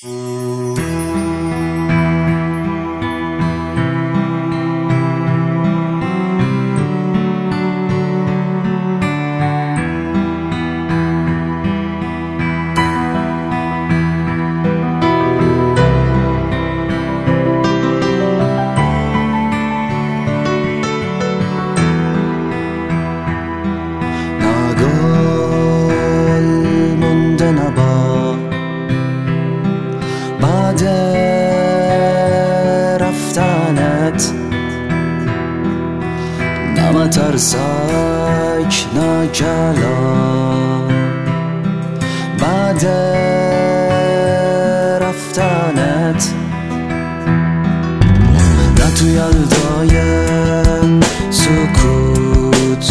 بعد رفتنت نه مترسک نه کلام، بعد رفتنت نه تو یلدای سکوت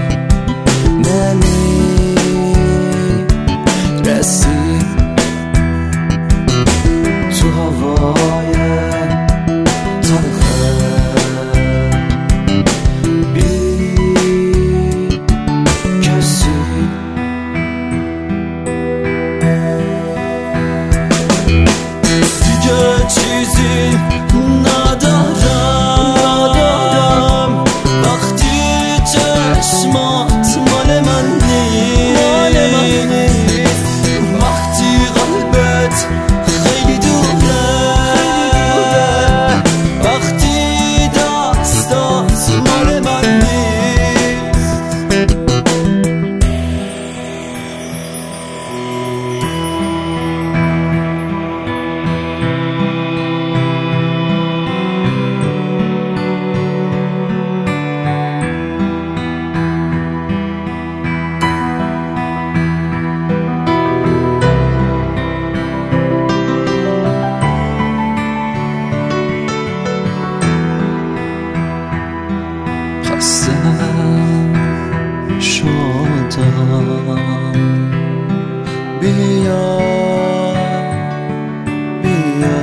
نمیرسی، تو هوای تلخه بی کسی. دیگه چیزی ندارم وقتی چشمات مال من نیست، وقتی قلبت خیلی دوره، وقتی دستات مال من نیست. خسته شدم، بیا بیا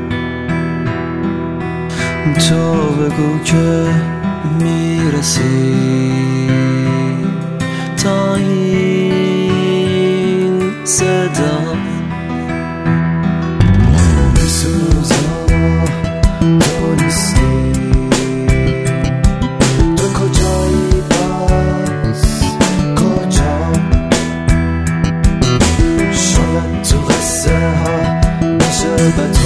تو بگو که میرسی تا این صدا بسوزم تو نیستی. به تو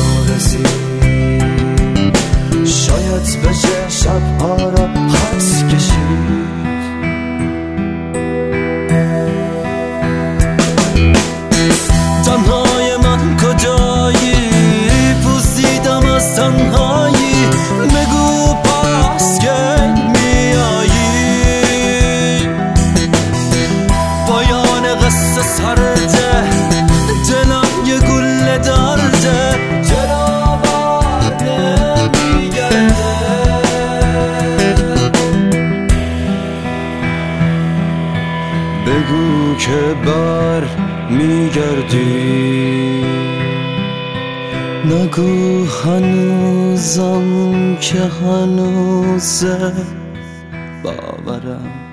رسید، شاید بشه شبها را خط کشید. تنهای من کجایی؟ پوسیدم از تنهایی، بگو پس که میایی. پایان قصه سرده، دلم یه گله درده، چرا بر نمیگرده؟ بگو که بر میگردی، نگو هنوزم که هنوزه باورم